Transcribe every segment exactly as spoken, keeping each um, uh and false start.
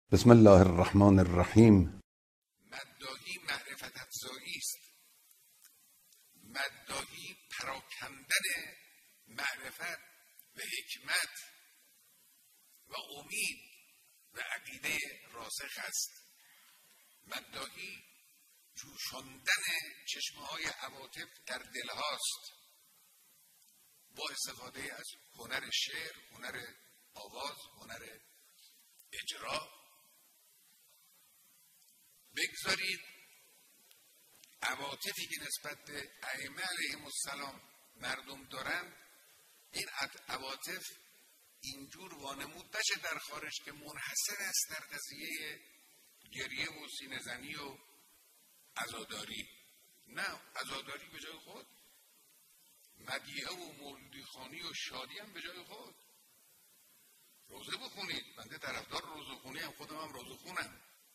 بسم الله الرحمن الرحیم. مداحی معرفت افزایی است. مداحی پراکندن معرفت و حکمت و امید و عقیده راسخ است. مداحی جوشاندن چشمه های عواطف در دل هاست با استفاده از هنر شعر، هنر آواز، هنر اجرا. بگذارید عواطفی که نسبت به ائمه علیهم السلام مردم دارند، این عواطف اینجور وانمود نشه در خارج که منحصر است در قضیه گریه و سینه زنی و عزاداری. نه، عزاداری به جای خود، مدیحه و مولودی خوانی و شادی هم به جای خود. روزه بخونید، بنده طرفدار روزه خونی هم، خودم هم روزه خونم.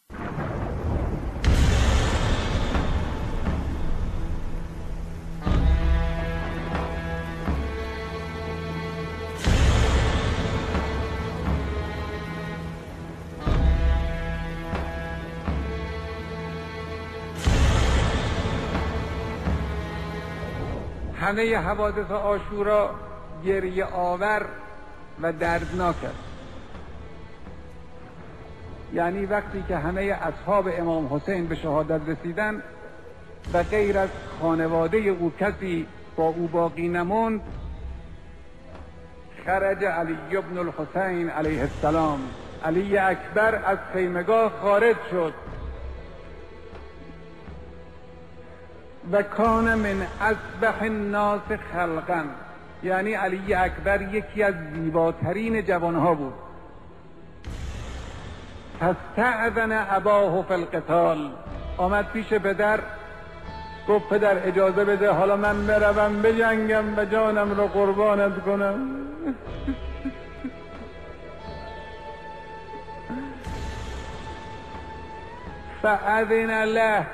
همه حوادث عاشورا گریه آور و دردناک است. یعنی وقتی که همه اصحاب امام حسین به شهادت رسیدن و غیر از خانواده او کسی با او باقی نموند، خرج علی ابن الحسین علیه السلام، علی اکبر از خیمگاه خارج شد و کان من اصبح الناس خلقا، یعنی علی اکبر یکی از زیباترین جوانها بود. فاستأذن اباه فی القتال، آمد پیش پدر، گفت پدر اجازه بده حالا من بروم بجنگم و جانم رو قربانت کنم. فاذن له،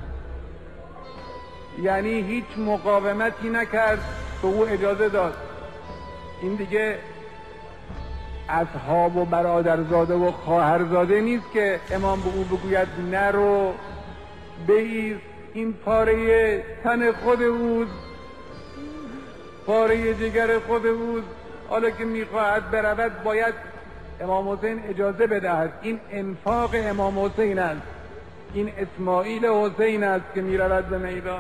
یعنی هیچ مقاومتی نکرد، به او اجازه داد. این دیگه اصحاب و برادرزاده و خواهرزاده نیست که امام به او بگوید نرو بایست، این پاره تن خود اوست، پاره جگر خود اوست، حالا که میخواهد برود باید امام حسین اجازه بدهد. این انفاق امام حسین است، این اسماعیل حسین است که میرود به میدان.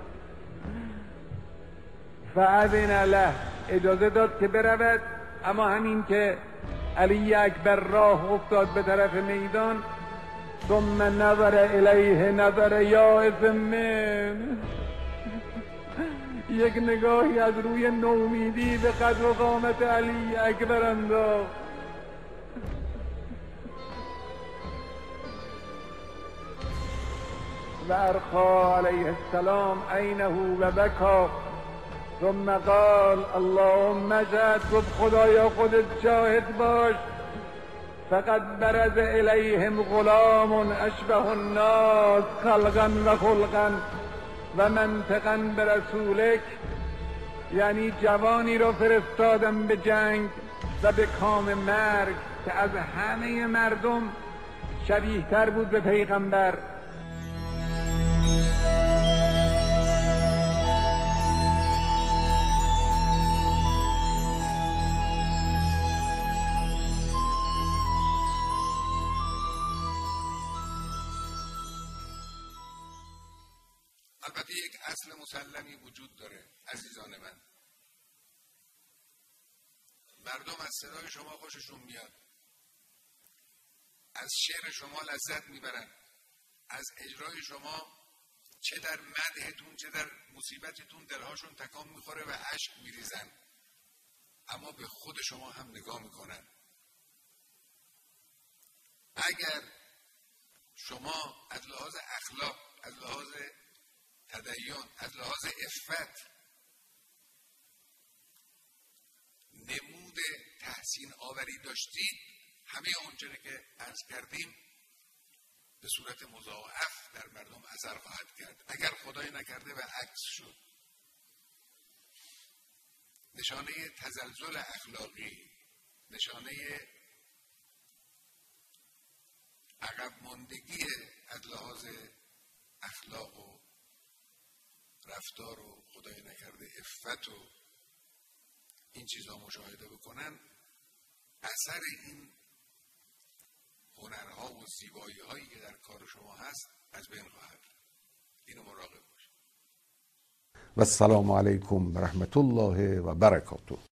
فاذن له، اجازه داد که برود. اما همین که علی اکبر راه افتاد به طرف میدان، ثم نظر الیه نظر یائس من، یک نگاهی از روی نومیدی به قدر و قامت علی اکبر انداخت. و ارخا علیه السلام عینه و بکا، ثم قال اللهم اشهد، گفت خدایا خودت شاهد باش، فقد برز الیهم غلام اشبه الناس خلقا و خلقا و منطقا برسولک، یعنی جوانی را فرستادم به جنگ و به کام مرگ که از همه مردم شبیه تر بود به پیغمبر. البته یک اصل مسلمی وجود داره عزیزان من، مردم از صدای شما خوششون میاد، از شعر شما لذت میبرن، از اجرای شما چه در مدحتون چه در مصیبتتون دلهاشون تکان میخوره و اشک میریزن، اما به خود شما هم نگاه میکنن. اگر شما از لحاظ اخلاق، از لحاظ تدین، از لحاظ عفت نمود تحسین آوری داشتید، همه آنچه که عرض کردیم به صورت مضاعف در مردم اثر خواهد کرد. اگر خدای نکرده و عکس شد، نشانه تزلزل اخلاقی، نشانه عقب ماندگی از لحاظ اخلاق و رفتار و خدای نکرده عفت و این چیزها مشاهده بکنن، اثر این هنرها و زیبایی هایی که در کار شما هست از بین خواهد. اینو مراقب باشید. و السلام علیکم و رحمت الله و برکاته.